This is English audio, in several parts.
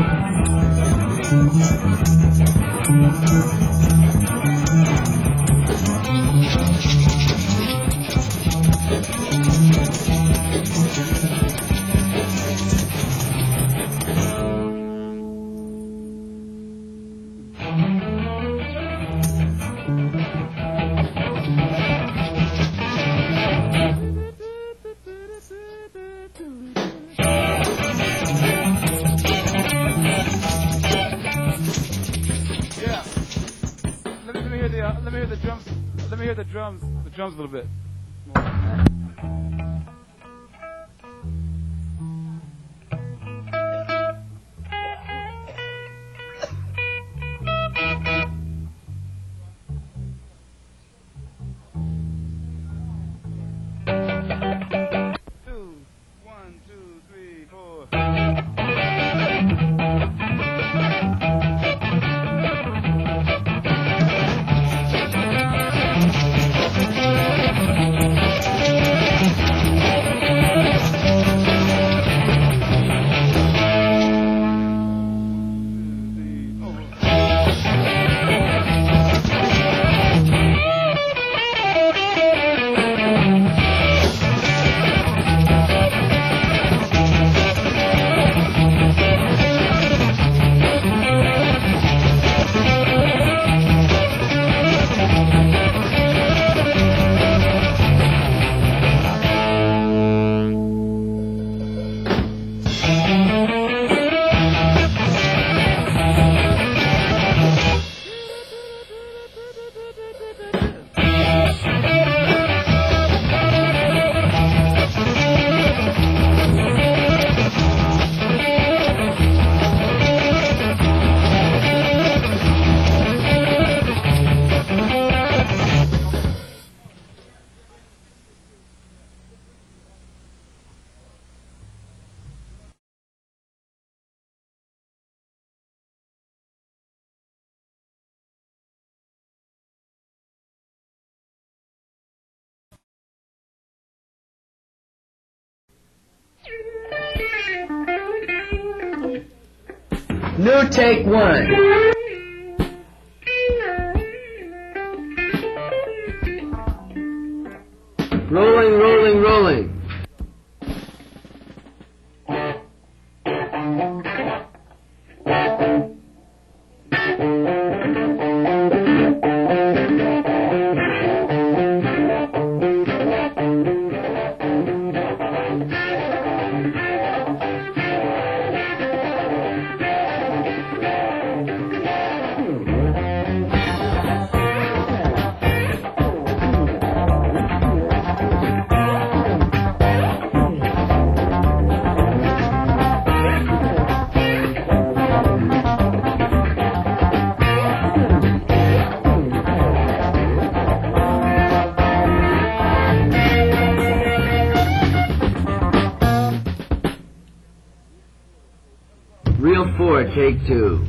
Let me hear the drums a little bit. New take one. Rolling, rolling, rolling. Reel 4, take 2.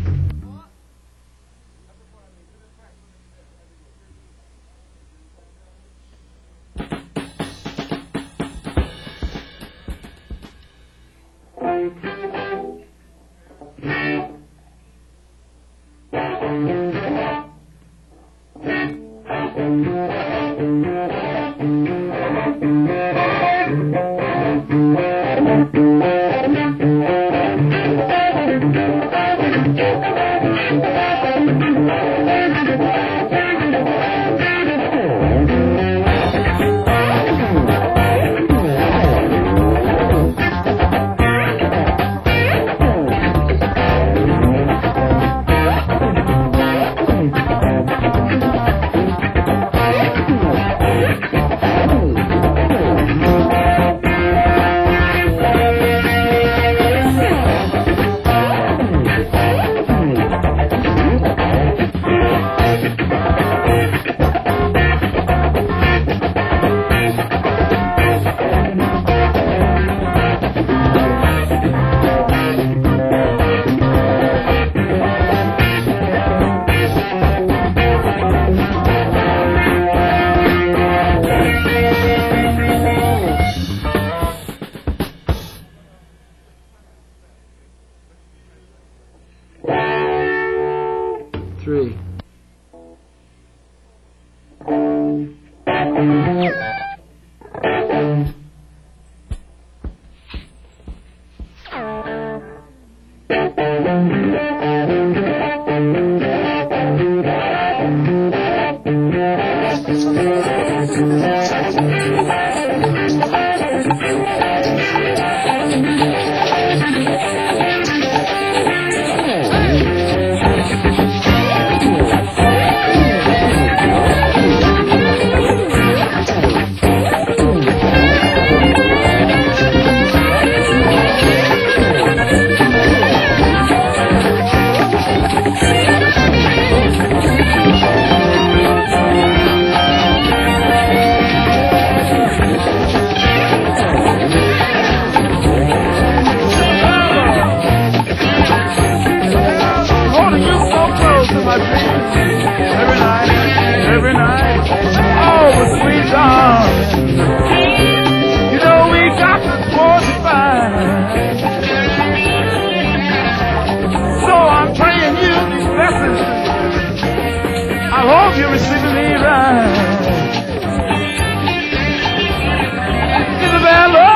3. Holding you so close in my dreams every night. Oh, but sweet darling, you know we got this war to fight. So I'm praying you these blessings. I hope you're receiving me right. Isabella,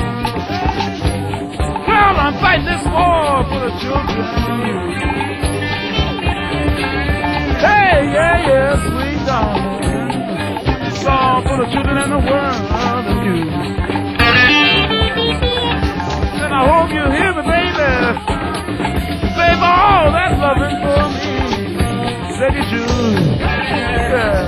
well, I'm fighting this war for the children. Hey, yeah, sweet darling. It's all for the children in the world and you. And I hope you hear me, baby. Save all that loving for me. Said you do. Yeah.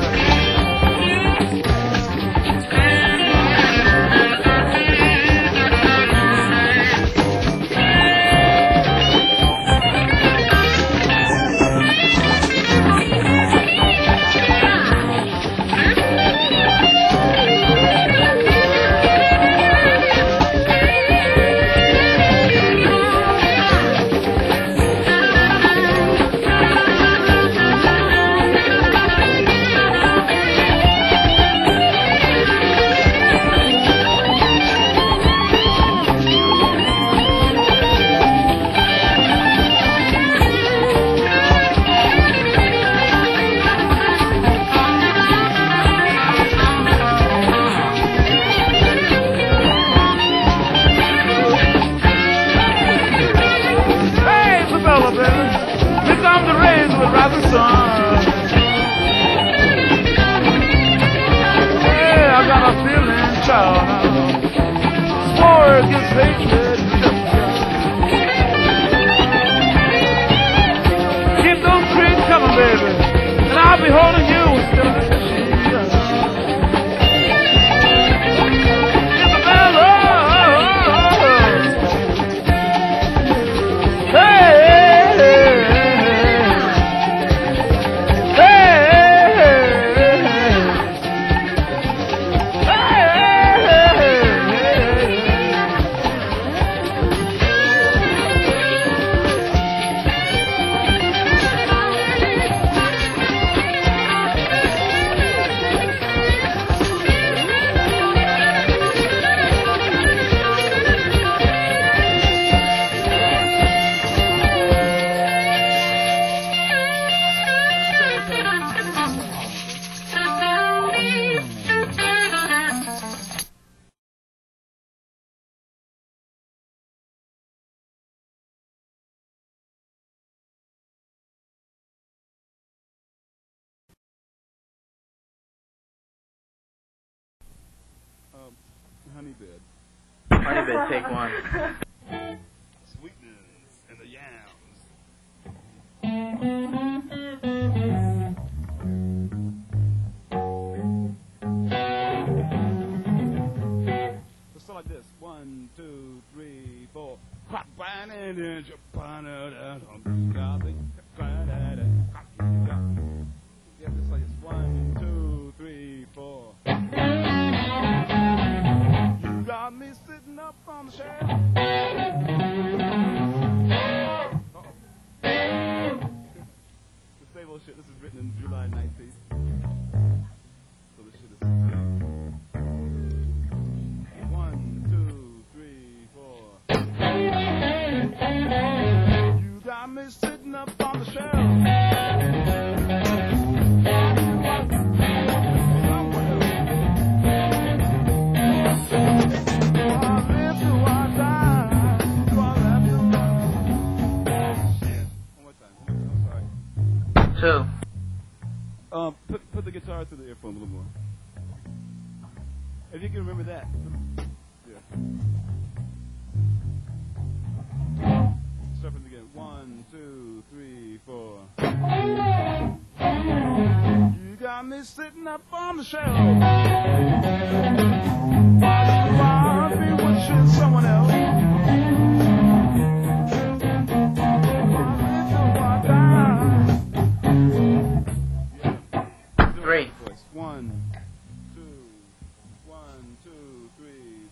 Keep those dreams coming, baby, and I'll be holding you instead of the honey bed. Honey bed, take one. Sweetness and the yams. Let's start like this. 1, 2, 3, 4. Yeah, just like this. 1, 2, 3, 4. You got me sitting up on the shelf. The same old shit. This is written in July 19th. So this shit is 1, 2, 3, 4. You got me me sitting up on the shelf. Two. Put the guitar through the earphone a little more. If you can remember that. Yeah. Start from the beginning. 1, 2, 3, 4. You got me sitting up on the shelf. I'll be wishing someone else. Three. 1, 2, 1, 2, 3,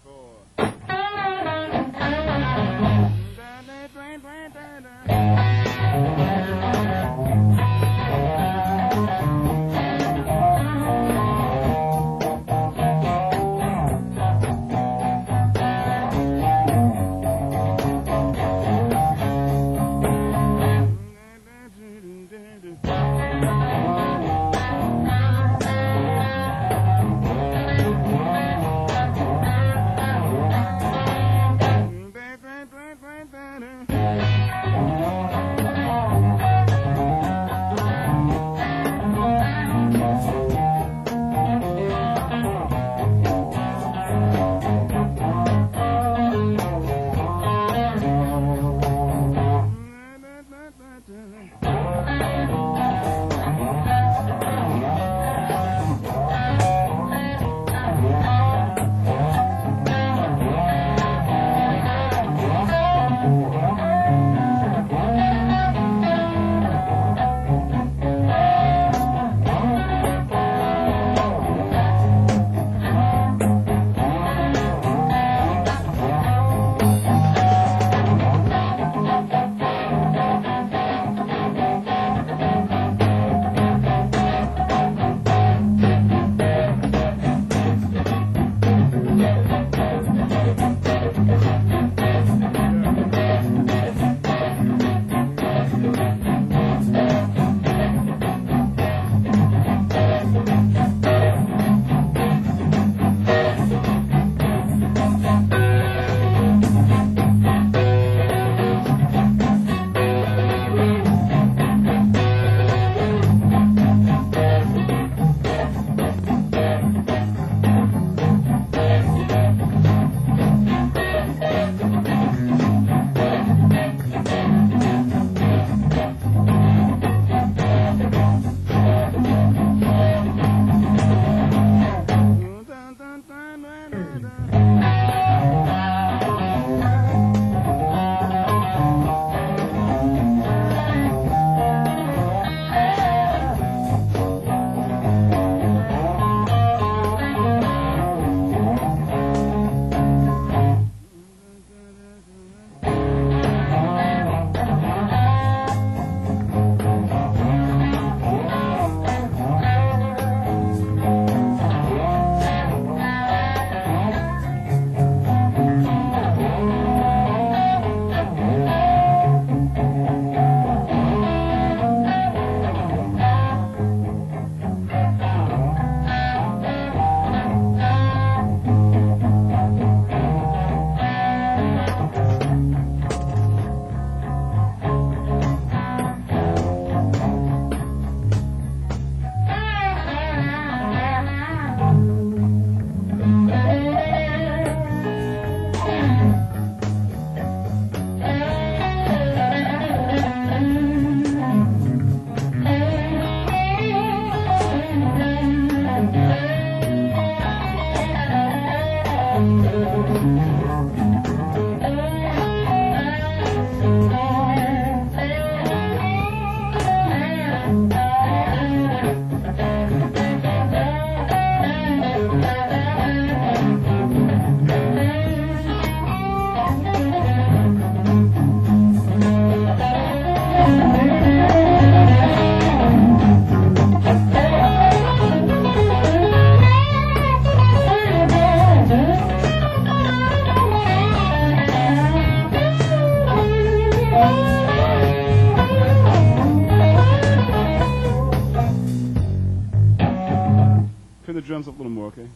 drums up a little more, okay?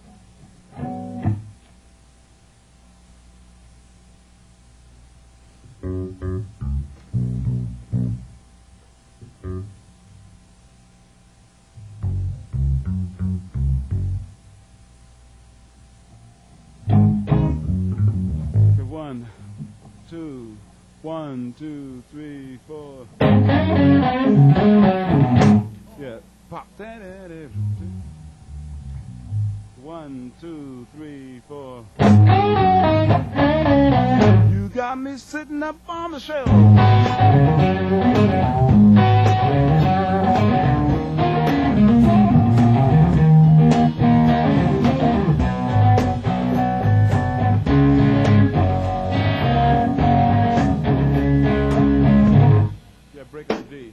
Okay, 1, 2, 1, 2, 3, 4. Yeah, pop. 1, 2, 3, 4. You got me sitting up on the shelf. Yeah, break up the D.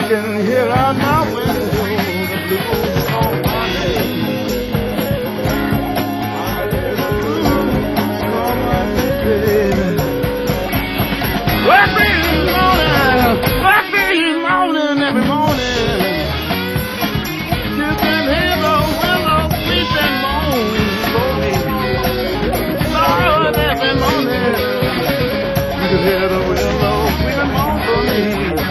can hear out my window the blues on my name. Work me morning, every morning. You can hear the willow weep and moan for me. Lord, every morning. You can hear the willow weep and moan for me.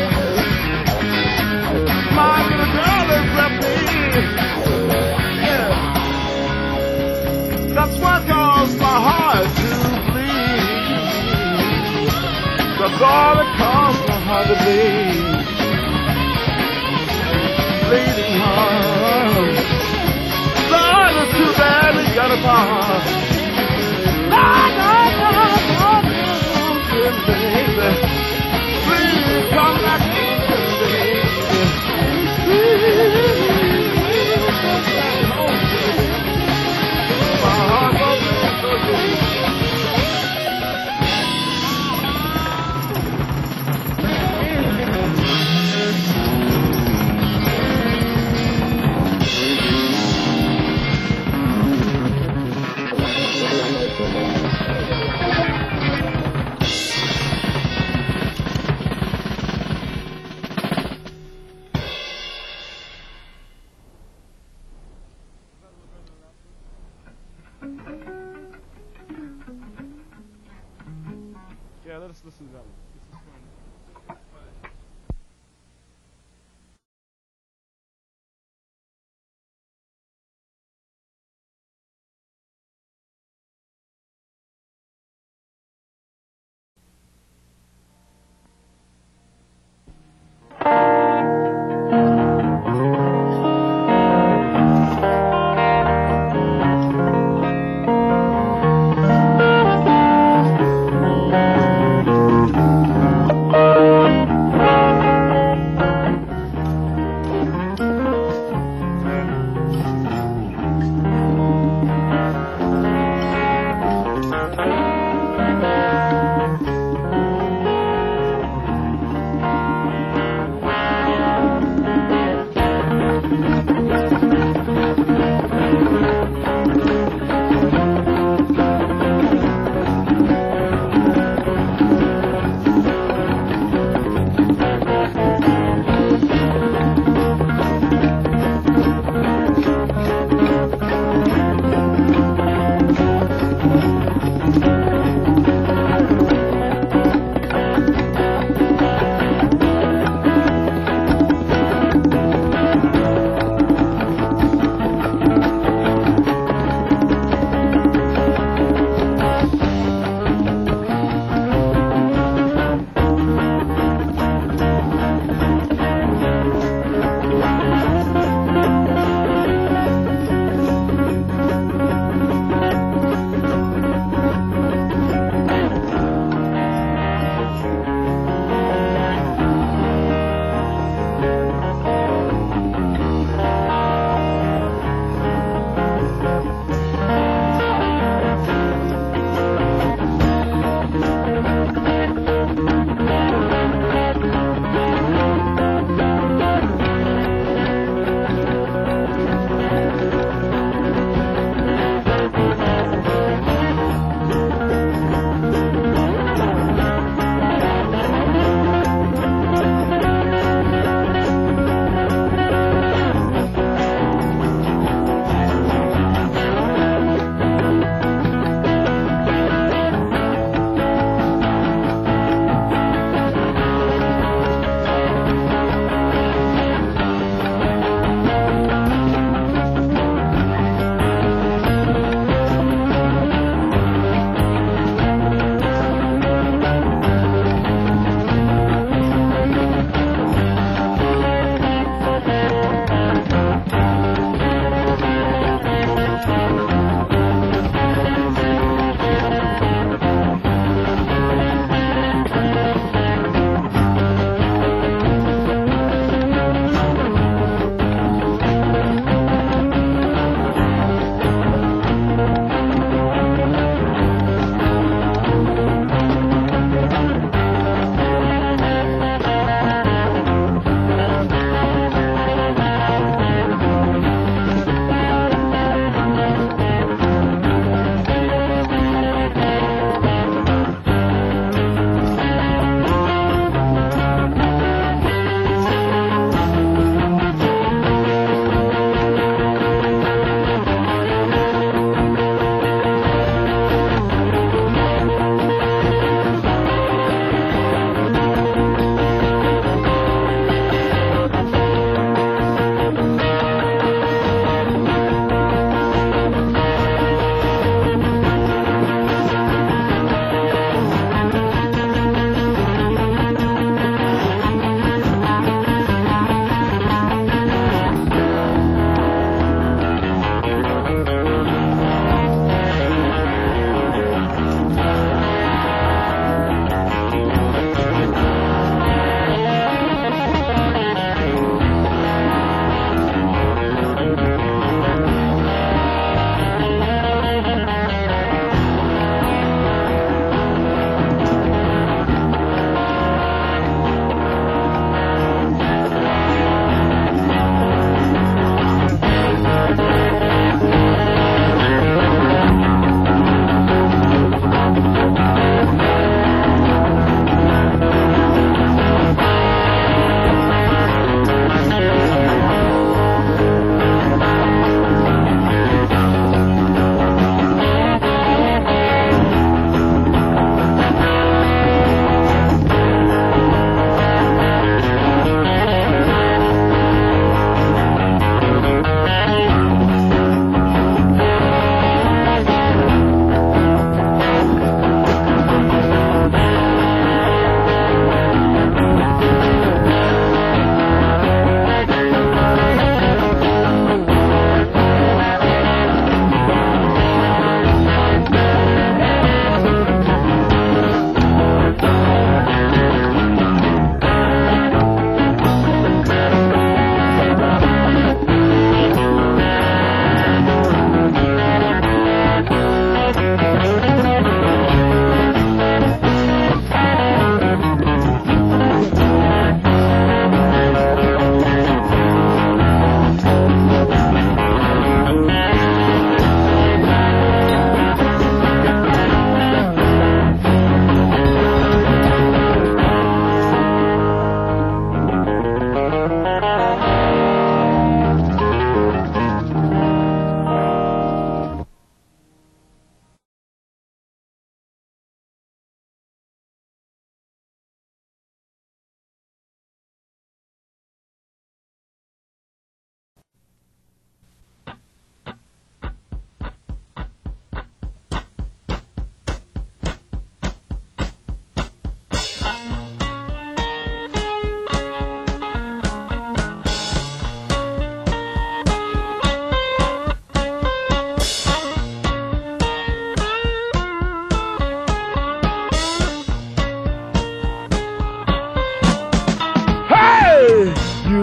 My little girl has left me. Yeah. That's what caused my heart to bleed. That's all that caused my heart to bleed. Bleeding heart. Lord, it's too bad we got apart. Lord, baby. Please come back in, baby. Please come back home, baby. My heart goes back for you. Yeah, let us listen to that one. This is fun.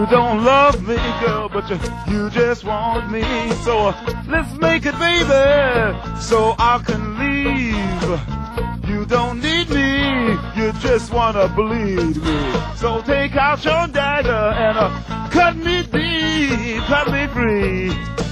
You don't love me, girl, but you just want me. So let's make it, baby, so I can leave. You don't need me, you just wanna bleed me. So take out your dagger and cut me deep, cut me free.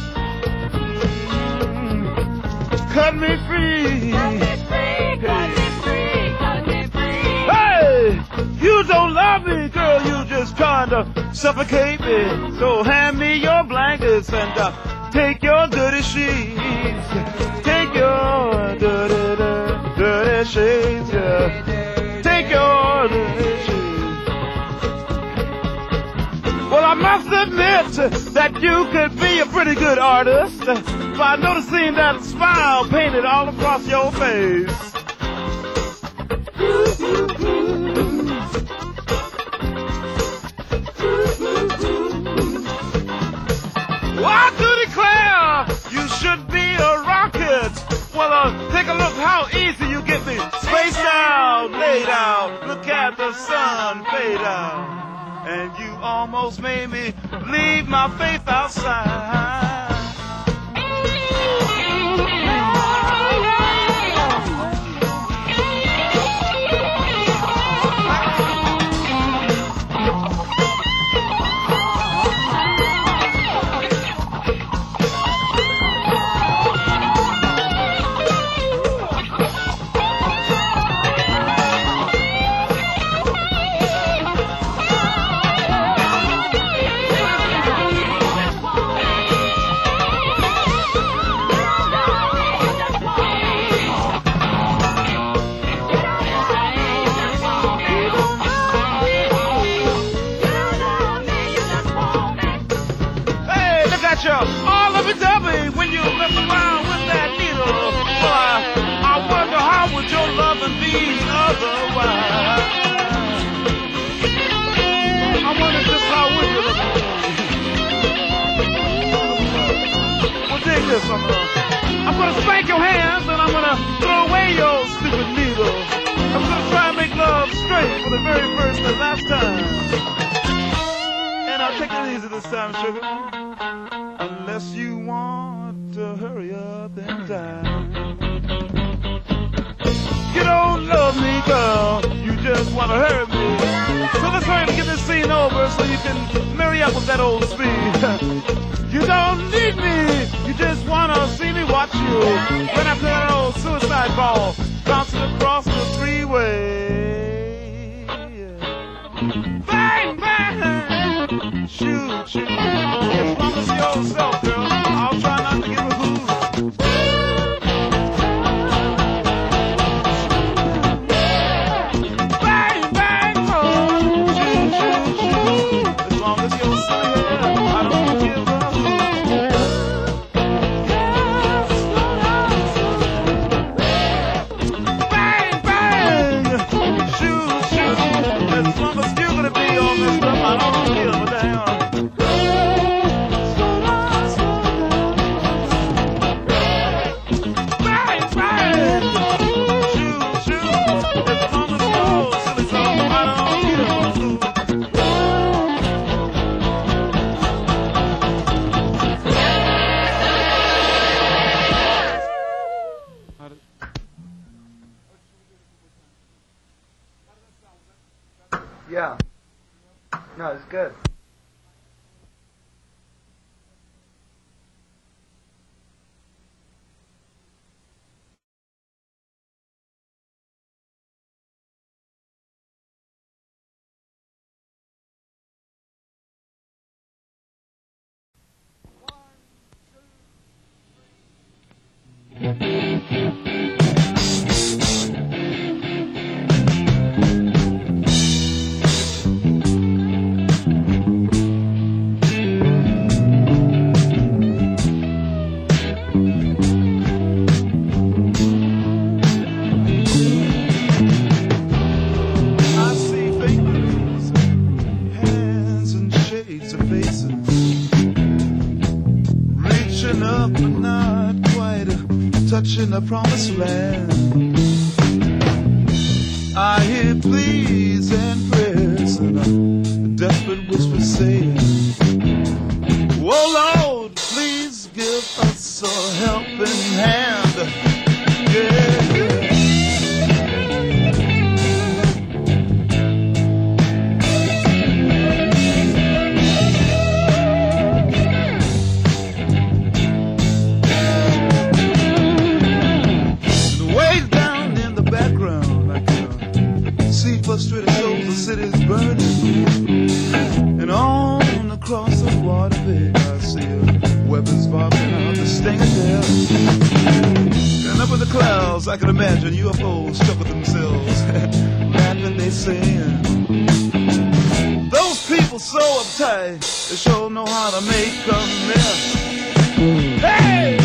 Cut me free. Cut me free, cut me free, cut me free. Hey! You don't love me, girl, you just trying to suffocate me. So hand me your blankets and take your dirty sheets. Take your dirty shades, yeah. Take your dirty shades. Well, I must admit that you could be a pretty good artist by noticing that smile painted all across your face. Well, I do declare you should be a rocket. Well, take a look how easy you get me spaced out, laid out. Look at the sun fade out. And you almost made me leave my faith outside. All of it double when you mess around with that needle. Boy, I wonder how would your loving be otherwise. I wonder just how would you look. Well, dig this, I'm gonna spank your hands and I'm gonna throw away your stupid needle. I'm gonna try and make love straight for the very first and last time. And I'll take it easy this time, sugar. Unless you want to hurry up and die. You don't love me, girl, you just want to hurt me. So let's hurry and get this scene over so you can marry up with that old speed. You don't need me, you just want to see me watch you run after that old suicide ball bouncing across the freeway. Bang, bang, shoot, shoot. As long as you're yourself, girl, I'll try not to give a hoot. Bang, bang, oh, shoot, shoot, shoot. As long as you're silly, I don't give a hoot. Bang, bang, shoot, shoot. As long as you're gonna be on this stuff, I don't give a damn. Yeah. No, it's good. Touching the promised land, I hear pleas and prayers and a desperate whisper saying, see frustrated souls, the city's burning. And on across the water, babe, I see weapons popping out, the sting of death. And up in the clouds, I can imagine UFOs stuck with themselves, laughing, they sing. Those people so uptight, they sure know how to make a mess. Hey!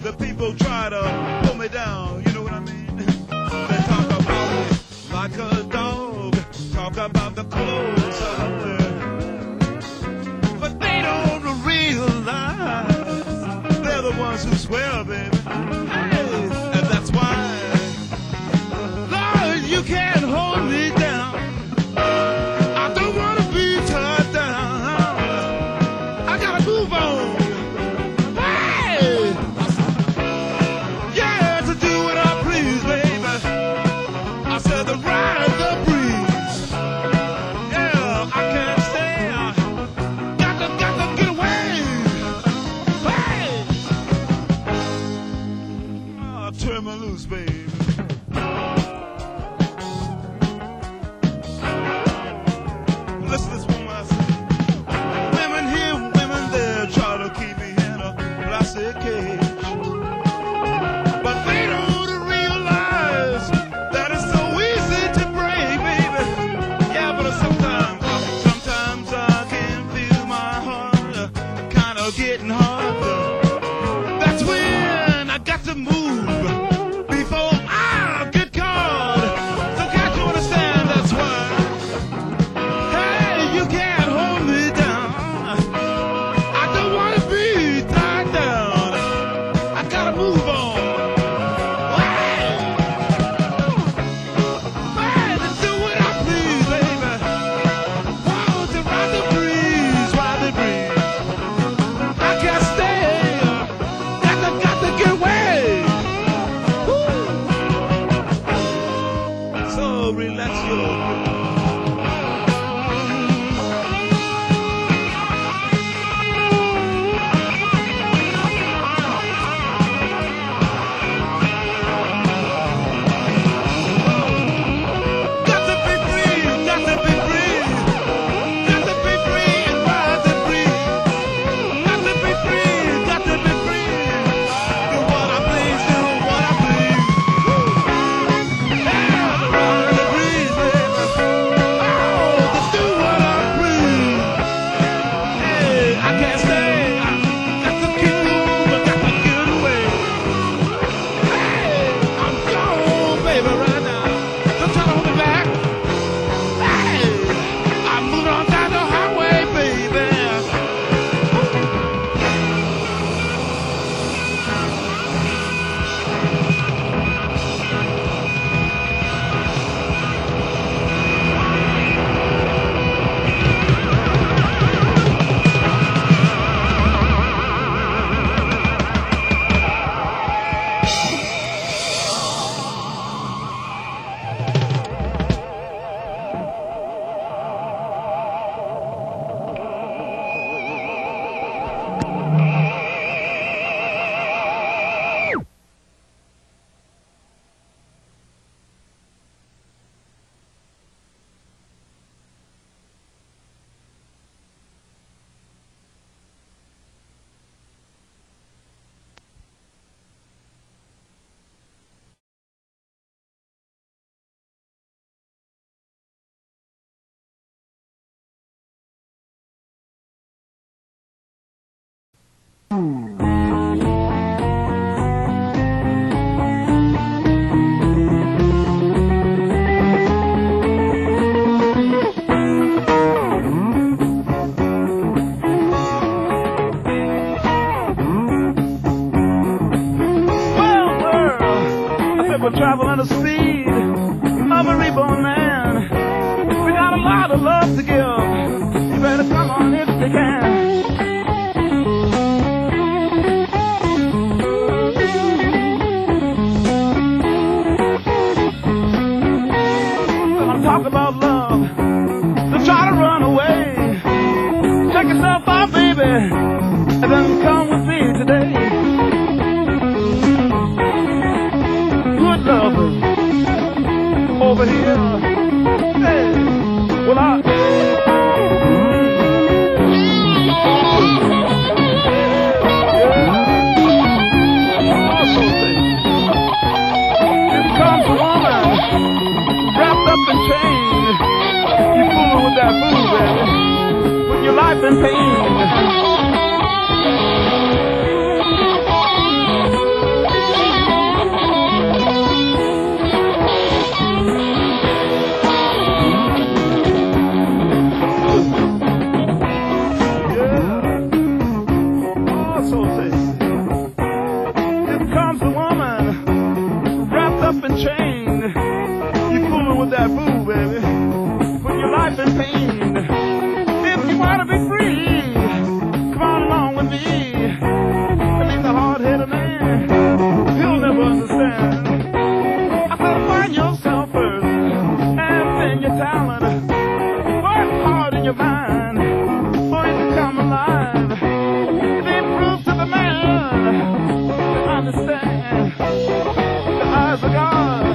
the people try to pull me down, you know what I mean? They talk about me like a dog, talk about the clothes I wear. But they don't realize they're the ones who swear, baby. Hey, and that's why, Lord, you can't hold me down. I don't want to be tied down. I gotta move on. Hey! Yeah, to do what I please, baby. I said to ride the breeze. Yeah, I can't stay. Got to get away. Hey! Oh, turn me loose, baby. Listen to this woman I say. Women here, women there, try to keep me in a plastic cage. But they don't realize that it's so easy to break, baby. Yeah, but sometimes I can feel my heart kind of getting harder. That's when I got to move before I get caught. So can't you understand? That's why. Hey, you can't hold me down. I don't want to be tied down. I gotta move on. Hey, to do what I please, baby. Whoa, to ride the breeze, ride the breeze. I can't stay. Got to get away. Woo. So relax your grip. Got to be free, got to be free. Got to be free and ride the breeze. Got to be free, got to be free. Do what I please, do what I please. Yeah, ride the breeze, baby. Oh, to do what I please. Hey, I can't stay. Got to keep moving, got to get away. Hey, I'm gone, baby, right now. Don't try to hold me back. Hey, I'm moving on down the highway, baby. Well, world, I said we're traveling the speed of a reborn man. We got a lot of love to give. You better come on if you can. Gonna talk about love. Don't try to run away. Check yourself out, baby, and then come with me today. Good lovers over here. Hey, well here comes a woman wrapped up in chains. You fooling with that fool, baby. Put your life in pain. If you wanna be free, come on along with me. Beneath the hard-headed man, he'll never understand. I said, find yourself first, and then your talent. Work hard in your mind, for it to come alive. Then prove to the man to understand. The eyes of God.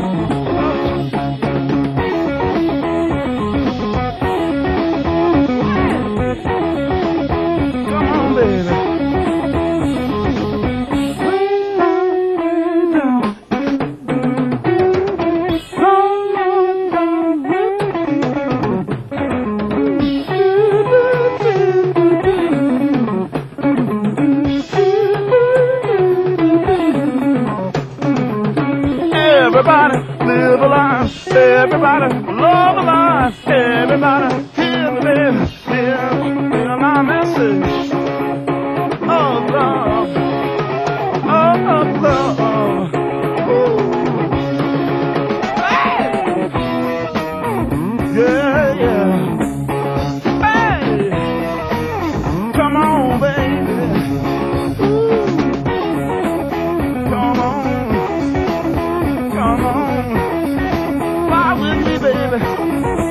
Come on, baby. Everybody live a life, everybody love a life, everybody hear the baby, hear my message of love, of love. Hey! Yeah, yeah. Hey! Come on, baby. Ooh. Come on. Come on, fly with me, baby.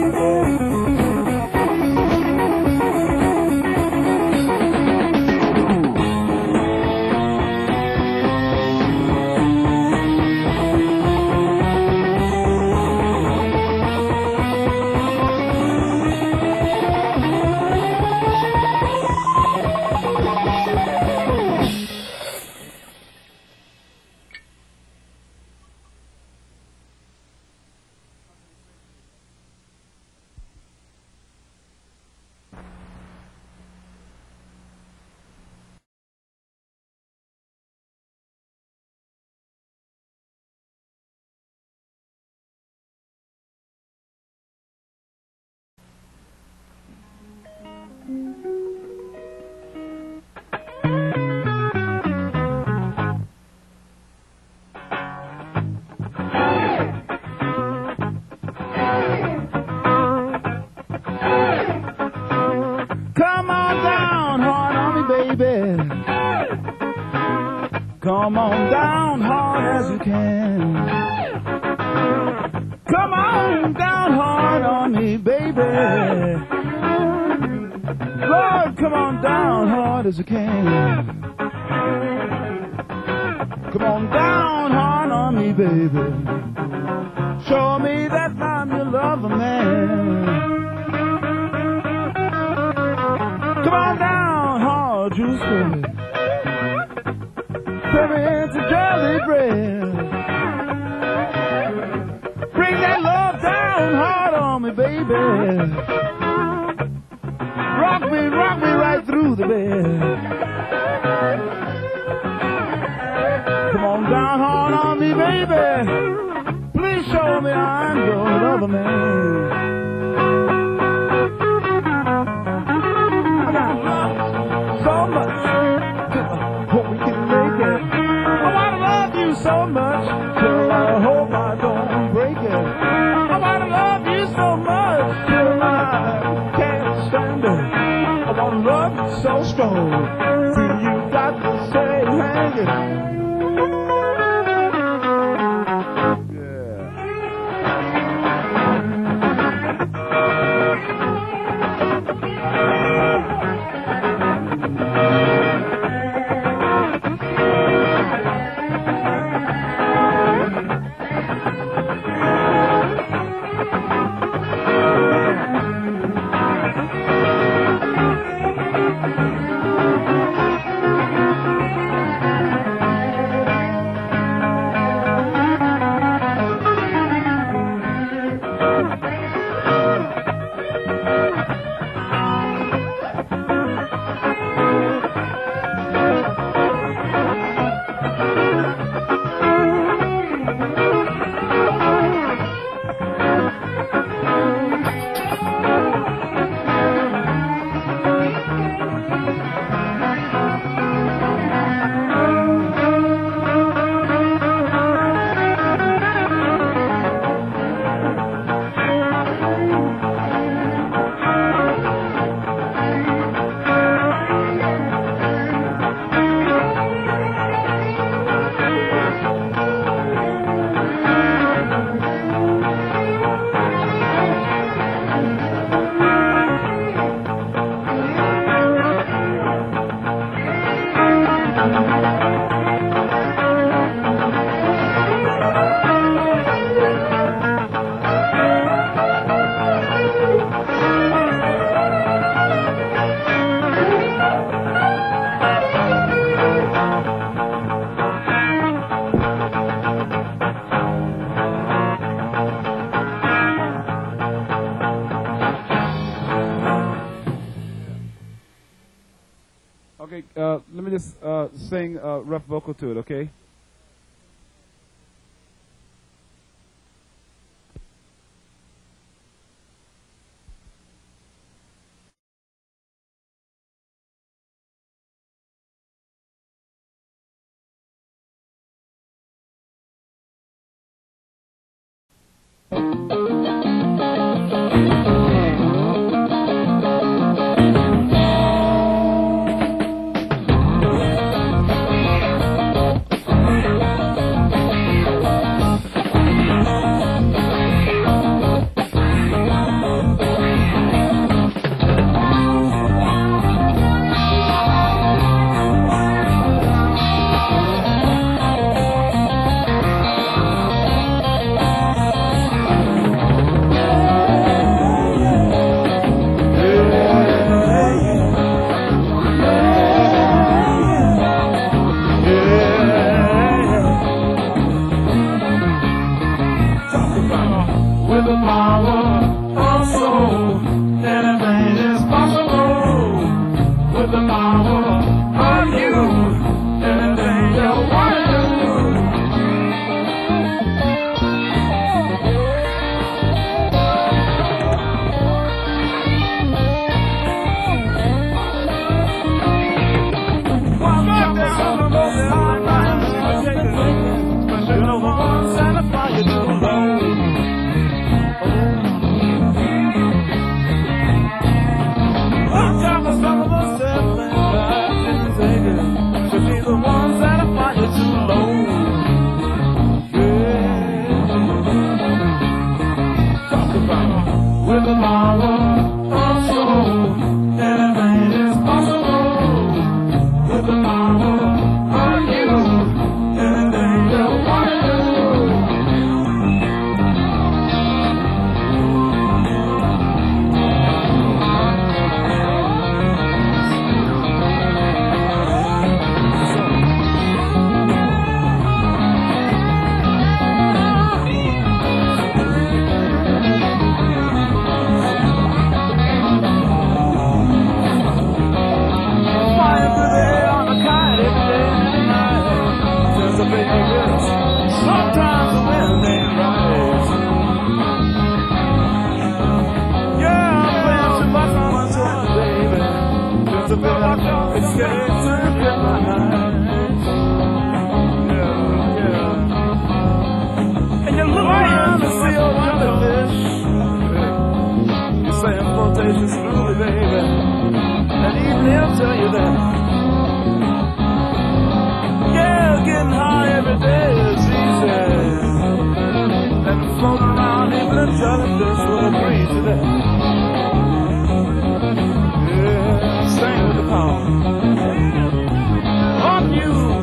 Come on down hard on me, baby. Come on down hard as you can. Come on down hard on me, baby. Lord, come on down hard as you can. Come on down hard on me, baby. Show me that I'm your lover, man. Come on down hard, you say. Turn me into jelly bread. Bring that love down hard on me, baby. Rock me right through the bed. Come on down hard on me, baby. Please show me I'm your lover, man. So much, hope we can make it. I wanna love you so much, till I hope I don't break it. I wanna love you so much, till I can't stand it. I wanna love you so strong, till you got to say hang it. Okay, let me just sing a rough vocal to it, okay? With the power of soul, anything is possible. With the power of you, anything you want to do. Walk up the sun, but you know won't satisfy you too long. With the power of soul, anything is possible. With the power of you, anything you want to do. Sometimes the wind ain't right. Yeah, I'm playing too much on my toy, baby. Just a bit of escape to get my nights. Yeah. And you look around and see a wonder fish. You're saying flotation smoothly, baby. And even he'll tell you that. Yeah, getting high every day is easy. And floating around even intelligence will agree to that. Yeah, sing with the power of you.